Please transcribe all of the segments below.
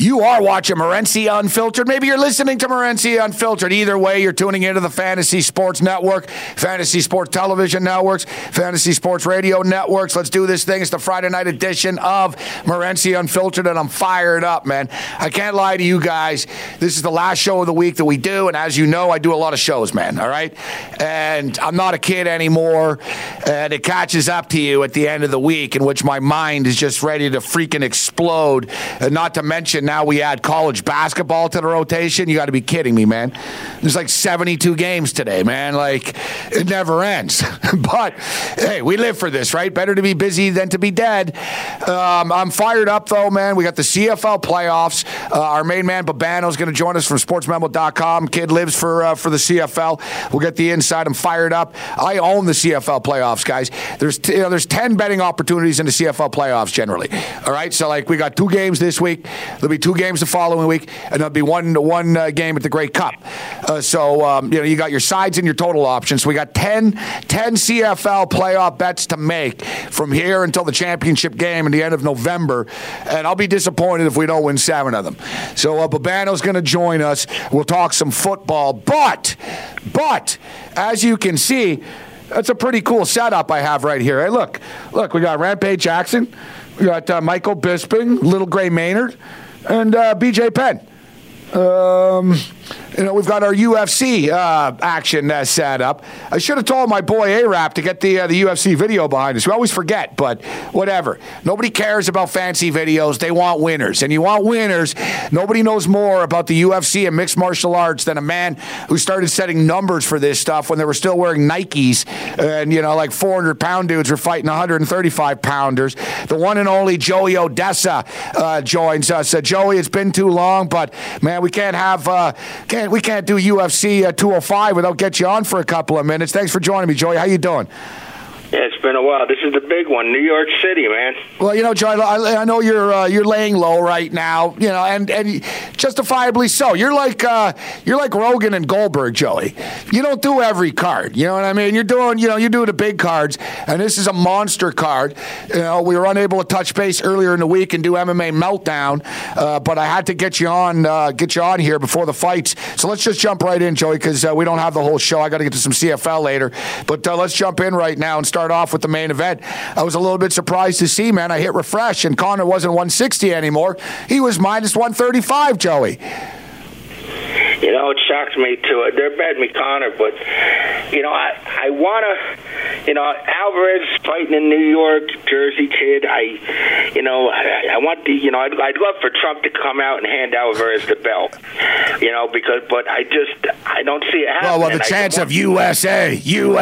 You are watching Morency Unfiltered. Maybe you're listening to Morency Unfiltered. Either way, you're tuning into the Fantasy Sports Network, Fantasy Sports Television Networks, Fantasy Sports Radio Networks. Let's do this thing. It's the Friday night edition of Morency Unfiltered, and I'm fired up, man. I can't lie to you guys. This is the last show of the week that we do, and as you know, I do a lot of shows, man, all right? And I'm not a kid anymore, and it catches up to you at the end of the week in which my mind is just ready to freaking explode, and not to mention now we add college basketball to the rotation. You got to be kidding me, man. There's like 72 games today, man. Like, it never ends. But, hey, we live for this, right? Better to be busy than to be dead. I'm fired up, though, man. We got the CFL playoffs. Our main man, Babano's going to join us from sportsmemo.com. Kid lives for the CFL. We'll get the inside. I'm fired up. I own the CFL playoffs, guys. There's 10 betting opportunities in the CFL playoffs generally. All right? So, like, we got 2 games this week. There'll be 2 games the following week, and there'll be one game at the Grey Cup. You got your sides and your total options. So we got 10 CFL playoff bets to make from here until the championship game in the end of November, and I'll be disappointed if we don't win 7 of them. So Babano's going to join us. We'll talk some football, but as you can see, that's a pretty cool setup I have right here. Hey, look, we got Rampage Jackson, we got Michael Bisping, Little Gray Maynard, and BJ Penn. We've got our UFC action set up. I should have told my boy A-Rap to get the UFC video behind us. We always forget, but whatever. Nobody cares about fancy videos. They want winners. And you want winners. Nobody knows more about the UFC and mixed martial arts than a man who started setting numbers for this stuff when they were still wearing Nikes. And, like 400-pound dudes were fighting 135-pounders. The one and only Joey Odessa joins us. Joey, it's been too long, but, man, we can't do UFC 205 without get you on for a couple of minutes. Thanks for joining me, Joey. How you doing? Yeah, it's been a while. This is the big one, New York City, man. Well, Joey, I know you're laying low right now, and justifiably so. You're like Rogan and Goldberg, Joey. You don't do every card. You know what I mean? You're doing the big cards, and this is a monster card. We were unable to touch base earlier in the week and do MMA Meltdown, but I had to get you on here before the fights. So let's just jump right in, Joey, because we don't have the whole show. I got to get to some CFL later, but let's jump in right now and start off with the main event. I was a little bit surprised to see, man. I hit refresh, and Conor wasn't 160 anymore. He was minus 135, Joey. It shocked me too. They're betting me Conor, but I want to. Alvarez fighting in New York, Jersey kid. I want the. I'd love for Trump to come out and hand Alvarez the belt. But I don't see it happening. Well, the chance of USA,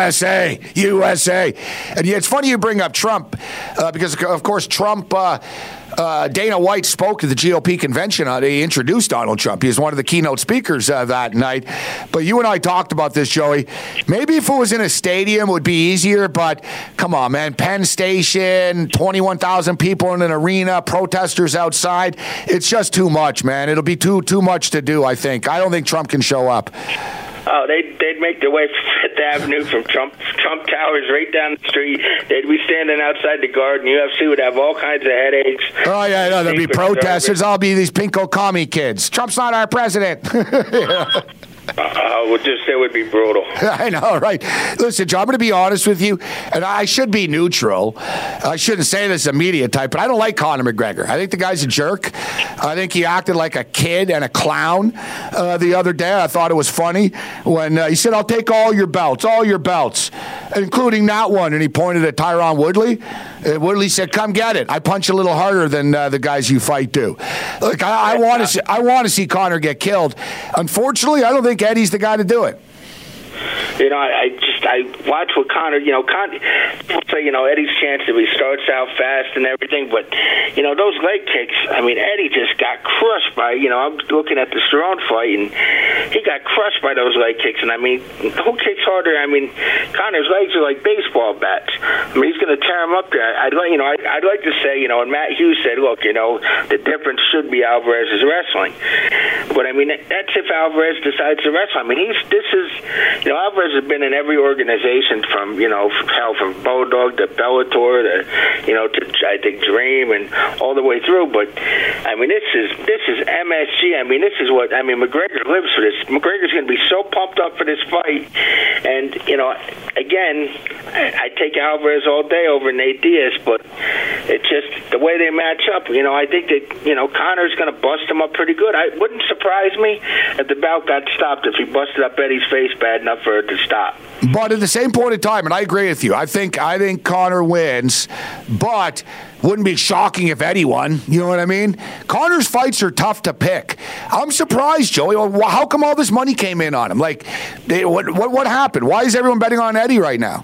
and it's funny you bring up Trump because of course Trump. Dana White spoke to the GOP convention. He introduced Donald Trump. He was one of the keynote speakers that night. But you and I talked about this, Joey. Maybe if it was in a stadium, it would be easier. But come on, man. Penn Station, 21,000 people in an arena, protesters outside. It's just too much, man. It'll be too much to do, I think. I don't think Trump can show up. Oh, they'd make their way from Fifth Avenue from Trump Towers right down the street. They'd be standing outside the Garden. UFC would have all kinds of headaches. Oh, yeah, no, there'd be protesters. I'll be these pinko commie kids. Trump's not our president. It would be brutal. I know, right? Listen, John, I'm going to be honest with you, and I should be neutral. I shouldn't say this as a media type, but I don't like Conor McGregor. I think the guy's a jerk. I think he acted like a kid and a clown the other day. I thought it was funny when he said, "I'll take all your belts, including that one," and he pointed at Tyron Woodley. Woodley said, "Come get it. I punch a little harder than the guys you fight do." Look, I want to see Conor get killed. Unfortunately, I don't think Eddie's the guy to do it. I watch what Conor, Conor, say, Eddie's chance if he starts out fast and everything, but, those leg kicks, Eddie just got crushed by, I'm looking at the Cerrone fight, and he got crushed by those leg kicks, and who kicks harder? Conor's legs are like baseball bats. He's going to tear him up there. I'd like to say, and Matt Hughes said, look, the difference should be Alvarez's wrestling, but that's if Alvarez decides to wrestle. Alvarez has been in every organization from Bulldog Underdog, to Bellator, to I think Dream, and all the way through. But I mean, this is MSG. I mean, this is what McGregor lives for this. McGregor's going to be so pumped up for this fight, and again, I take Alvarez all day over Nate Diaz, but it's just the way they match up. I think that Conor's going to bust him up pretty good. It wouldn't surprise me if the bout got stopped, if he busted up Eddie's face bad enough for it to stop. But at the same point in time, and I agree with you, I think Conor wins, but wouldn't be shocking if Eddie won. You know what I mean? Conor's fights are tough to pick. I'm surprised, Joey. How come all this money came in on him? Like, what happened? Why is everyone betting on Eddie right now?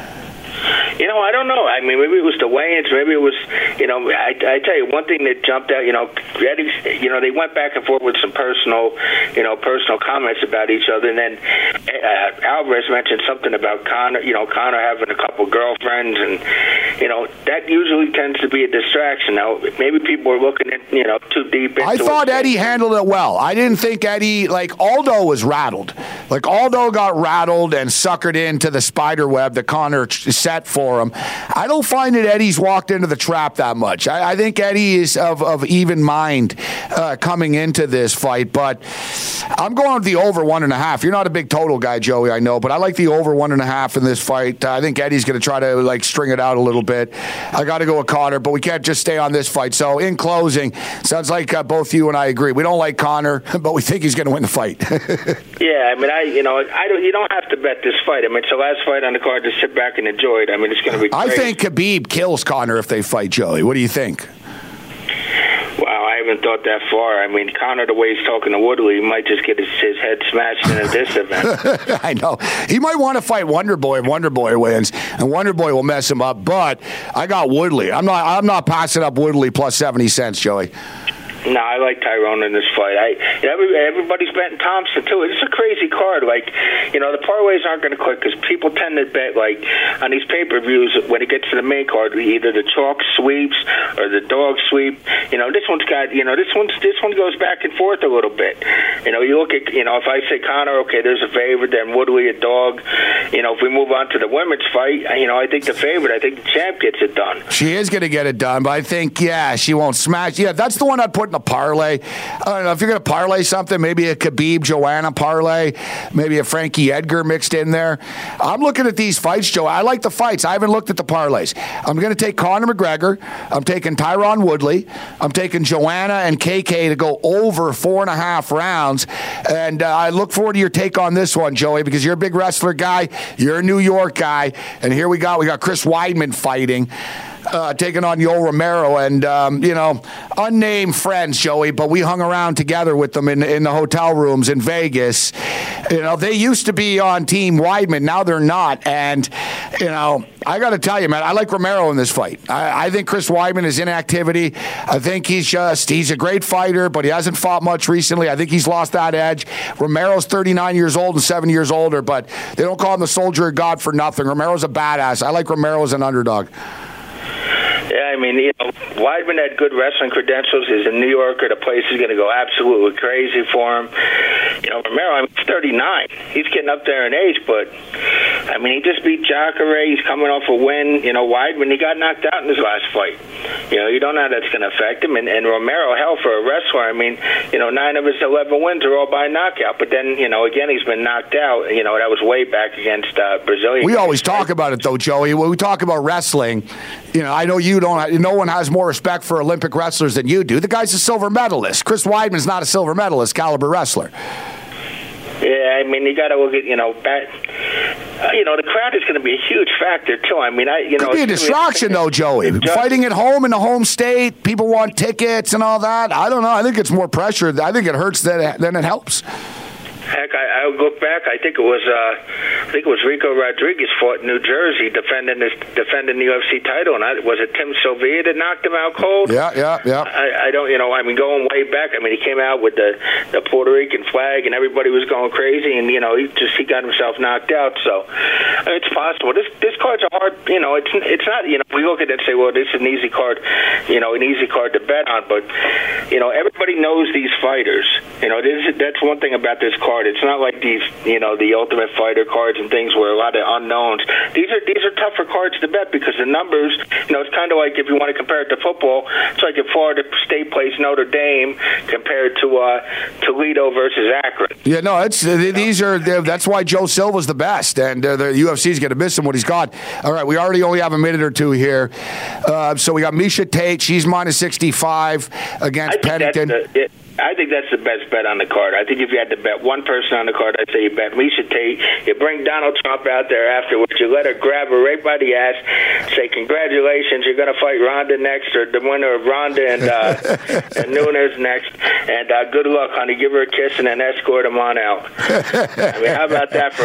I don't know. I mean, maybe it was the weigh-ins. Maybe it was, I tell you, one thing that jumped out, Eddie, they went back and forth with some personal comments about each other. And then Alvarez mentioned something about Conor having a couple girlfriends. And, that usually tends to be a distraction. Now, maybe people were looking at, too deep into it. I thought Eddie handled it well. I didn't think Eddie, Aldo was rattled. Aldo got rattled and suckered into the spider web that Conor set for him. I don't find that Eddie's walked into the trap that much. I think Eddie is of even mind coming into this fight, but I'm going with the over 1.5. You're not a big total guy, Joey, I know, but I like the over 1.5 in this fight. I think Eddie's going to try to string it out a little bit. I got to go with Conor, but we can't just stay on this fight. So in closing, sounds like both you and I agree. We don't like Conor, but we think he's going to win the fight. Yeah, I mean, you don't have to bet this fight. I mean, it's the last fight on the card. Just sit back and enjoy it. I mean, it's going to be great. I think Khabib kills Conor if they fight, Joey. What do you think? Wow, I haven't thought that far. I mean, Conor, the way he's talking to Woodley, he might just get his head smashed in this event. I know. He might want to fight Wonderboy if Wonderboy wins, and Wonderboy will mess him up. But I got Woodley. I'm not passing up Woodley plus 70 cents, Joey. No, I like Tyrone in this fight. Everybody's betting Thompson, too. It's a crazy card. The parlays aren't going to click because people tend to bet, on these pay-per-views, when it gets to the main card, either the chalk sweeps or the dog sweep. This one's got, this one goes back and forth a little bit. You look at, if I say Conor, okay, there's a favorite, then Woodley a dog. If we move on to the women's fight, I think the favorite, I think the champ gets it done. She is going to get it done, but I think, she won't smash. Yeah, that's the one I'd put in a parlay. I don't know if you're going to parlay something, maybe a Khabib Joanna parlay, maybe a Frankie Edgar mixed in there. I'm looking at these fights, Joe. I like the fights. I haven't looked at the parlays. I'm going to take Conor McGregor. I'm taking Tyron Woodley. I'm taking Joanna and KK to go over 4.5 rounds. And I look forward to your take on this one, Joey, because you're a big wrestler guy. You're a New York guy. And here we got Chris Weidman fighting. Taking on Yoel Romero and, unnamed friends, Joey, but we hung around together with them in the hotel rooms in Vegas. They used to be on Team Weidman. Now they're not. And, I got to tell you, man, I like Romero in this fight. I think Chris Weidman is in activity. I think he's a great fighter, but he hasn't fought much recently. I think he's lost that edge. Romero's 39 years old and 7 years older, but they don't call him the soldier of God for nothing. Romero's a badass. I like Romero as an underdog. Yeah, I mean, Weidman had good wrestling credentials. He's a New Yorker. The place is going to go absolutely crazy for him. Romero, he's 39. He's getting up there in age, but, he just beat Jacare. He's coming off a win. Weidman, he got knocked out in his last fight. You don't know how that's going to affect him. And Romero, hell, for a wrestler, 9 of his 11 wins are all by knockout. But then, again, he's been knocked out. That was way back against Brazilian. We always talk about it, though, Joey. When we talk about wrestling, I know you don't. No one has more respect for Olympic wrestlers than you do. The guy's a silver medalist. Chris Weidman's not a silver medalist caliber wrestler. Yeah, you got to look at, the crowd is going to be a huge factor, too. Could be a distraction, though, Joey. Fighting at home in a home state, people want tickets and all that. I don't know. I think it's more pressure. I think it hurts than it helps. Heck, I look back. I think it was Rico Rodriguez fought in New Jersey defending the UFC title, and was it Tim Sylvia that knocked him out cold? Yeah. I don't, going way back. He came out with the Puerto Rican flag, and everybody was going crazy, and he got himself knocked out. So it's possible. This card's a hard. It's not. We look at it and say, well, this is an easy card. An easy card to bet on, but everybody knows these fighters. That's one thing about this card. card. It's not like these, the Ultimate Fighter cards and things where a lot of unknowns. These are tougher cards to bet because the numbers, it's kind of like if you want to compare it to football, it's like if Florida State plays Notre Dame compared to Toledo versus Akron. Yeah, no, that's why Joe Silva's the best, and the UFC's going to miss him what he's got. All right, we only have a minute or two here. So we got Miesha Tate. She's minus 65 against Pennington. I think that's the best bet on the card. I think if you had to bet one person on the card, I'd say you bet Miesha Tate. You bring Donald Trump out there afterwards. You let her grab her right by the ass, say, congratulations, you're going to fight Ronda next, or the winner of Ronda and Nunes next. And good luck, honey. Give her a kiss and then escort him on out. I mean, how about that for,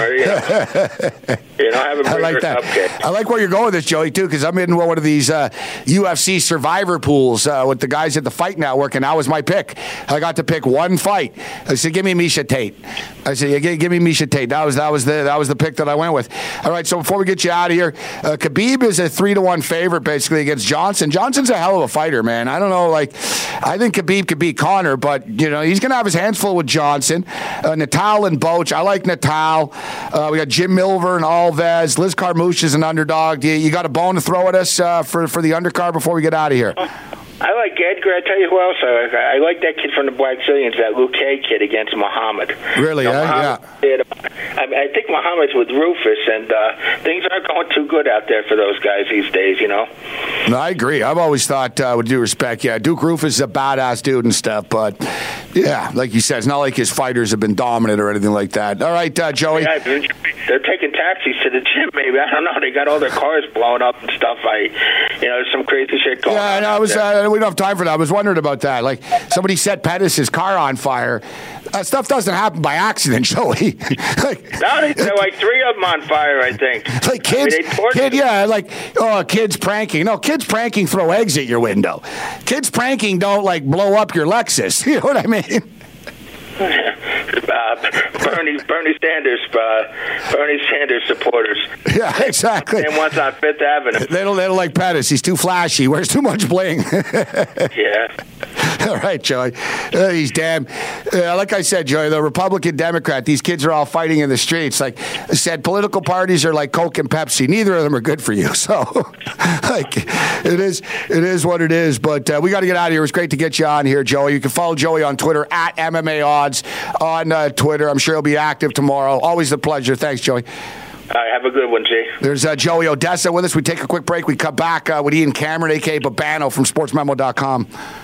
have a I like that. Cupcake. I like where you're going with this, Joey, too, because I'm in one of these UFC survivor pools with the guys at the Fight Network, and that was my pick. I got to pick one fight. I said, "Give me Miesha Tate." I said, "Yeah, give me Miesha Tate." That was the pick that I went with. All right. So before we get you out of here, Khabib is a 3-1 favorite basically against Johnson. Johnson's a hell of a fighter, man. I don't know, I think Khabib could beat Conor, but he's gonna have his hands full with Johnson. Natal and Boach. I like Natal. We got Jim Milver and Alves. Liz Carmouche is an underdog. You got a bone to throw at us for the undercard before we get out of here? I like Edgar. I tell you who else I like that kid from the Blackzilians, that Luke Hay kid against Muhammad. Really? Yeah. I think Muhammad's with Rufus, and things aren't going too good out there for those guys these days, No, I agree. I've always thought, with due respect, Duke Rufus is a badass dude and stuff, but, yeah, like you said, it's not like his fighters have been dominant or anything like that. All right, Joey. Yeah, they're taking taxis to the gym, maybe. I don't know. They got all their cars blown up and stuff. There's some crazy shit going on. Yeah, we don't have time for that. I was wondering about that. Like, somebody set Pettis' car on fire. Stuff doesn't happen by accident, Joey. They're like 3 of them on fire, I think. Like kids, kids pranking. No, kids pranking throw eggs at your window. Kids pranking don't, blow up your Lexus. You know what I mean? Bernie Sanders supporters. Yeah, exactly. And one's on Fifth Avenue. They don't like Pettis. He's too flashy. Wears too much bling. Yeah. All right, Joey. He's damn. Like I said, Joey, the Republican, Democrat, these kids are all fighting in the streets. Like I said, political parties are like Coke and Pepsi. Neither of them are good for you. So, it is what it is. But we got to get out of here. It was great to get you on here, Joey. You can follow Joey on Twitter at MMA Odds on Twitter. I'm sure he'll be active tomorrow. Always a pleasure. Thanks, Joey. All right, have a good one, Jay. There's Joey Odessa with us. We take a quick break. We come back with Ian Cameron, a.k.a. Babano from SportsMemo.com.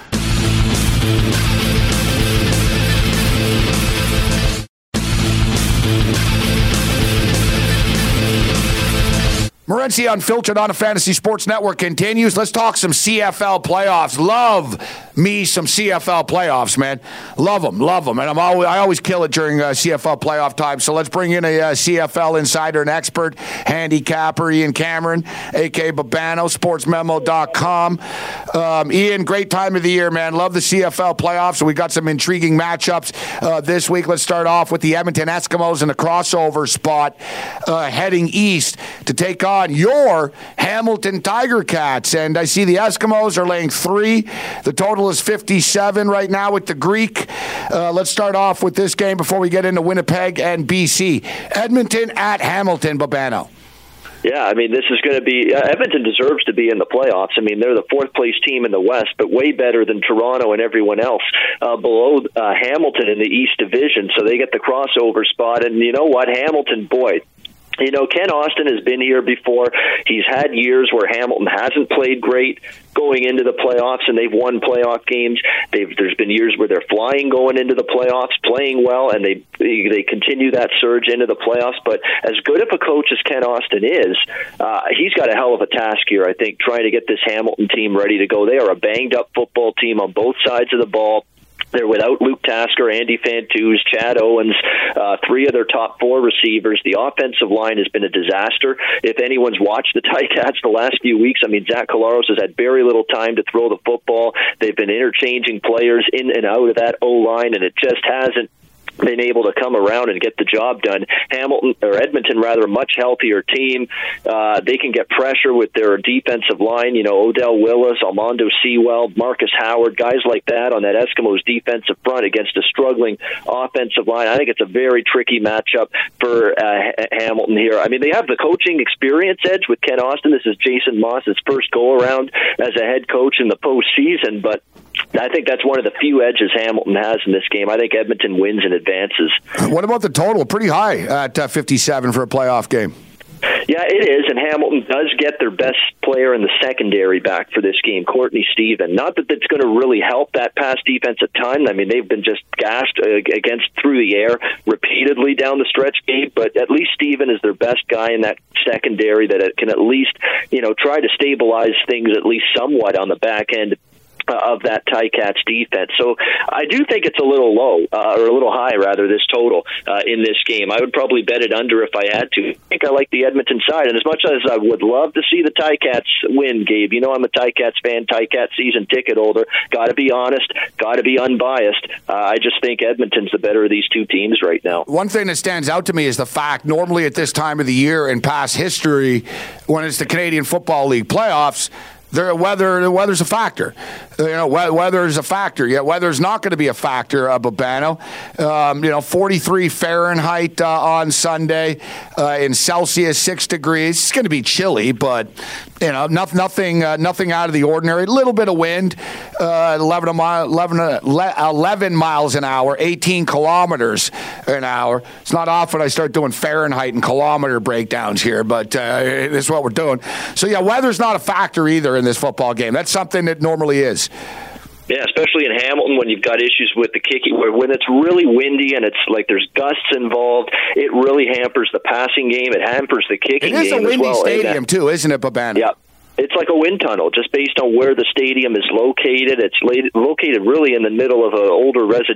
Morency Unfiltered on a Fantasy Sports Network continues. Let's talk some CFL playoffs. Love me some CFL playoffs, man. Love them. And I always kill it during CFL playoff time. So let's bring in a CFL insider and expert, handicapper, Ian Cameron, a.k.a. Babano, SportsMemo.com. Ian, great time of the year, man. Love the CFL playoffs. So we got some intriguing matchups this week. Let's start off with the Edmonton Eskimos in the crossover spot heading east to take on your Hamilton Tiger Cats. And I see the Eskimos are laying 3. The total is 57 right now with the Greek. Let's start off with this game before we get into Winnipeg and BC. Edmonton at Hamilton, Babano. Yeah, I mean, this is going to be Edmonton deserves to be in the playoffs. I mean, they're the 4th place team in the West, but way better than Toronto and everyone else below Hamilton in the East Division. So they get the crossover spot. And you know what? Hamilton, boy, Ken Austin has been here before. He's had years where Hamilton hasn't played great going into the playoffs, and they've won playoff games. There's been years where they're flying going into the playoffs, playing well, and they continue that surge into the playoffs. But as good of a coach as Ken Austin is, he's got a hell of a task here, I think, trying to get this Hamilton team ready to go. They are a banged-up football team on both sides of the ball. They're without Luke Tasker, Andy Fantuz, Chad Owens, 3 of their top 4 receivers. The offensive line has been a disaster. If anyone's watched the Ticats the last few weeks, I mean, Zach Collaros has had very little time to throw the football. They've been interchanging players in and out of that O-line, and it just hasn't been able to come around and get the job done. Edmonton, rather, a much healthier team. They can get pressure with their defensive line. Odell Willis, Armando Sewell, Marcus Howard, guys like that on that Eskimos defensive front against a struggling offensive line. I think it's a very tricky matchup for Hamilton here. I mean, they have the coaching experience edge with Ken Austin. This is Jason Moss's first go-around as a head coach in the postseason, but I think that's one of the few edges Hamilton has in this game. I think Edmonton wins and advances. What about the total? Pretty high at 57 for a playoff game. Yeah, it is, and Hamilton does get their best player in the secondary back for this game, Courtney Stephen. Not that it's going to really help that pass defense at times. I mean, they've been just gashed through the air repeatedly down the stretch, Gabe, but at least Stephen is their best guy in that secondary that it can at least, try to stabilize things at least somewhat on the back end of that Ticats defense. So I do think it's a little low, or a little high, rather, this total in this game. I would probably bet it under if I had to. I think I like the Edmonton side, and as much as I would love to see the Ticats win, Gabe, I'm a Ticats fan, Ticats season ticket holder. Got to be honest, got to be unbiased. I just think Edmonton's the better of these two teams right now. One thing that stands out to me is the fact, normally at this time of the year in past history, when it's the Canadian Football League playoffs, the weather's a factor. Weather's a factor. Yet weather's not going to be a factor, Babano. 43 Fahrenheit on Sunday. In Celsius, 6 degrees. It's going to be chilly, but nothing out of the ordinary. A little bit of wind, 11 miles an hour, 18 kilometers an hour. It's not often I start doing Fahrenheit and kilometer breakdowns here, but this is what we're doing. So yeah, weather's not a factor either in this football game. That's something that normally is. Yeah, especially in Hamilton when you've got issues with the kicking, when it's really windy and it's like there's gusts involved, it really hampers the passing game. It hampers the kicking game as well. It is a windy stadium too, isn't it, Babano? Yeah. It's like a wind tunnel, just based on where the stadium is located. It's located really in the middle of an older residential